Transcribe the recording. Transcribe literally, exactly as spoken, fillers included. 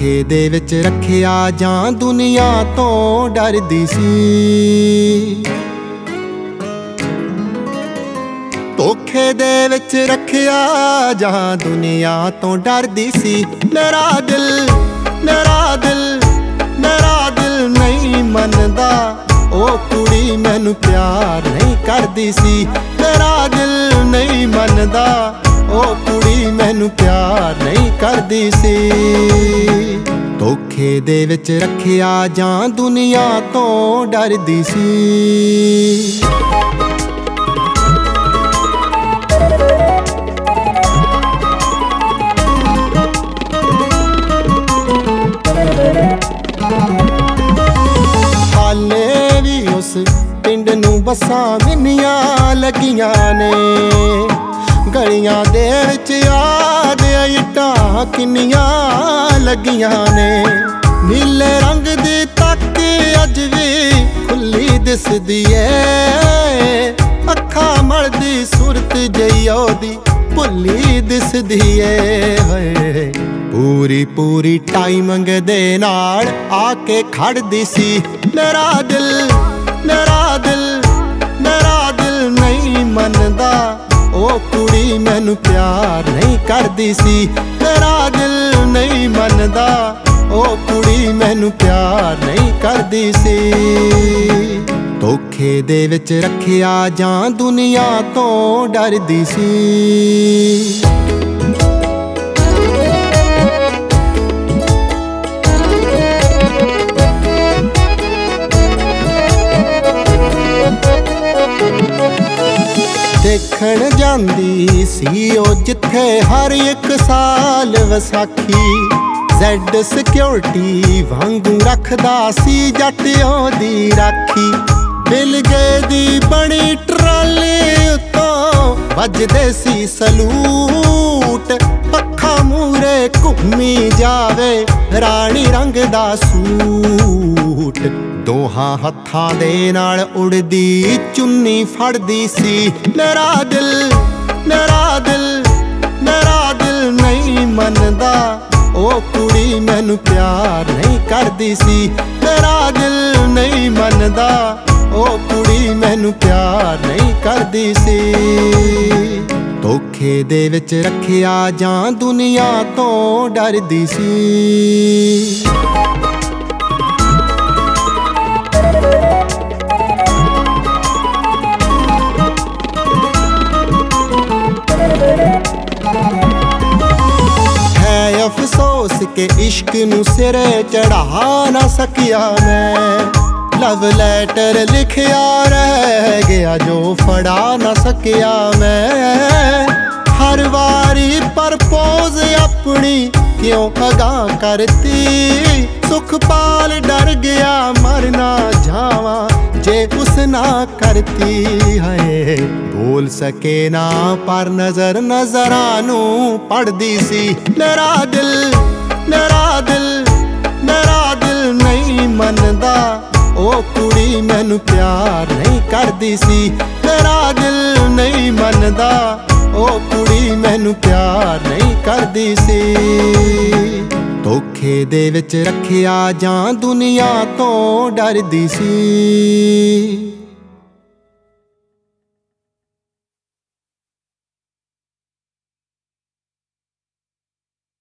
ਧੋਖੇ ਦੇ ਵਿੱਚ ਰੱਖਿਆ ਜਾਂ ਦੁਨੀਆ ਤੋਂ ਡਰਦੀ ਸੀ। ਧੋਖੇ ਦੇ ਵਿੱਚ ਰੱਖਿਆ ਜਾਂ ਦੁਨੀਆ ਤੋਂ ਡਰਦੀ ਸੀ। ਮੇਰਾ ਦਿਲ ਮੇਰਾ ਦਿਲ ਮੇਰਾ ਦਿਲ ਨਹੀਂ ਮੰਨਦਾ, ਉਹ ਕੁੜੀ ਮੈਨੂੰ ਪਿਆਰ ਨਹੀਂ ਕਰਦੀ ਸੀ। ਮੇਰਾ ਦਿਲ ਨਹੀਂ ਮੰਨਦਾ, ਉਹ ਕੁੜੀ ਮੈਨੂੰ ਪਿਆਰ ਨਹੀਂ ਕਰਦੀ ਸੀ। ਧੋਖੇ ਦੇ ਵਿੱਚ ਰੱਖਿਆ ਜਾਂ ਦੁਨੀਆ ਤੋਂ ਡਰਦੀ ਸੀ। ਹਾਲੇ ਵੀ ਉਸ ਪਿੰਡ ਨੂੰ ਬੱਸਾਂ ਮਿੰਨੀਆਂ ਲੱਗੀਆਂ ਨੇ, ਗਲੀਆਂ ਦੇ ਵਿੱਚ ਯਾਦ ਇੱਟਾਂ ਕਿੰਨੀਆਂ ਲੱਗੀਆਂ ਨੇ। ਨੀਲੇ ਰੰਗ ਦੀ ਤੱਕ ਅੱਜ ਵੀ ਖੁੱਲੀ ਦਿਸਦੀ ਏ, ਅੱਖਾਂ ਮਲਦੀ ਸੂਰਤ ਜਿਹੀ ਉਹਦੀ ਭੁੱਲੀ ਦਿਸਦੀ ਏ। ਹੋਏ ਪੂਰੀ ਪੂਰੀ ਟਾਈਮਿੰਗ ਦੇ ਨਾਲ ਆ ਕੇ ਖੜਦੀ ਸੀ। ਮੇਰਾ ਦਿਲ ਮੇਰਾ ਦਿਲ ਮੇਰਾ ਦਿਲ ਨਹੀਂ ਮੰਨਦਾ, ਉਹ ਕੁੜੀ ਮੈਨੂੰ ਪਿਆਰ ਨਹੀਂ ਕਰਦੀ ਸੀ। ਮੇਰਾ ਦਿਲ ਨਹੀਂ ਮੰਨਦਾ, ਉਹ ਕੁੜੀ ਮੈਨੂੰ ਪਿਆਰ ਨਹੀਂ ਕਰਦੀ ਸੀ। ਧੋਖੇ ਦੇ ਵਿੱਚ ਰੱਖਿਆ ਜਾਂ ਦੁਨੀਆ ਤੋਂ ਡਰਦੀ ਸੀ। ਦੇਖਣ ਜਾਂਦੀ ਸੀ ਉਹ ਜਿੱਥੇ ਹਰ ਇੱਕ ਸਾਲ ਵਿਸਾਖੀ, ਜ਼ੈਡ ਸਿਕਿਉਰਿਟੀ ਵਾਂਗੂ ਰੱਖਦਾ ਸੀ ਜੱਟ ਉਹਦੀ ਰਾਖੀ। ਬਿਲਗੇ ਦੀ ਬਣੀ ਟਰਾਲੀ ਉੱਤੋਂ ਵੱਜਦੇ ਸੀ ਸਲੂਟ, ਅੱਖਾਂ ਮੂਰੇ ਘੁੰਮੀ ਜਾਵੇ ਰਾਣੀ ਰੰਗ ਦਾ ਸੂਟ। ਦੋਹਾਂ ਹੱਥਾਂ ਦੇ ਨਾਲ ਉੜਦੀ ਚੁੰਨੀ ਫੜਦੀ ਸੀ। ਮੇਰਾ ਦਿਲ ਮੇਰਾ ਦਿਲ ਮੇਰਾ ਦਿਲ ਨਹੀਂ ਮੰਨਦਾ, ਉਹ ਕੁੜੀ ਮੈਨੂੰ ਪਿਆਰ ਨਹੀਂ ਕਰਦੀ ਸੀ। ਮੇਰਾ ਦਿਲ ਨਹੀਂ ਮੰਨਦਾ, ਉਹ ਕੁੜੀ ਮੈਨੂੰ ਪਿਆਰ ਨਹੀਂ ਕਰਦੀ ਸੀ। ਧੋਖੇ ਦੇ ਵਿੱਚ ਰੱਖਿਆ ਜਾਂ ਦੁਨੀਆ ਤੋਂ ਡਰਦੀ ਸੀ। ਅਫਸੋਸ ਕੇ ਇਸ਼ਕ ਨੂੰ ਸਿਰੇ ਚੜਾ ਨਾ ਸਕਿਆ ਮੈਂ, ਲਵ ਲੈਟਰ ਲਿਖਿਆ ਰਹਿ ਗਿਆ ਜੋ ਫੜਾ ਨਾ ਸਕਿਆ ਮੈਂ। ਹਰ ਵਾਰੀ ਪਰਪੋਜ਼ ਆਪਣੀ ਕਿਉਂ ਅਗਾਂਹ ਕਰਤੀ, ਸੁਖਪਾਲ ਡਰ ਗਿਆ ਮਰ ਨਾ ਜਾਵਾਂ ਜੇ ਉਸ ਨਾ ਕਰਤੀ। ਹੈ ਬੋਲ ਸਕੇ ਨਾ ਪਰ ਨਜ਼ਰ ਨਜ਼ਰਾਂ ਨੂੰ ਪੜਦੀ ਸੀ। ਮੇਰਾ ਦਿਲ ਮੇਰਾ ਦਿਲ ਮੇਰਾ ਦਿਲ ਨਹੀਂ ਮੰਨਦਾ, ਉਹ ਕੁੜੀ ਮੈਨੂੰ ਪਿਆਰ ਨਹੀਂ ਕਰਦੀ ਸੀ। ਮੇਰਾ ਦਿਲ ਨਹੀਂ ਮੰਨਦਾ, ਉਹ ਕੁੜੀ ਮੈਨੂੰ ਪਿਆਰ ਨਹੀਂ ਕਰਦੀ ਸੀ। ਧੋਖੇ ਦੇ ਵਿੱਚ ਰੱਖਿਆ ਜਾਂ ਦੁਨੀਆ ਤੋਂ ਡਰਦੀ ਸੀ।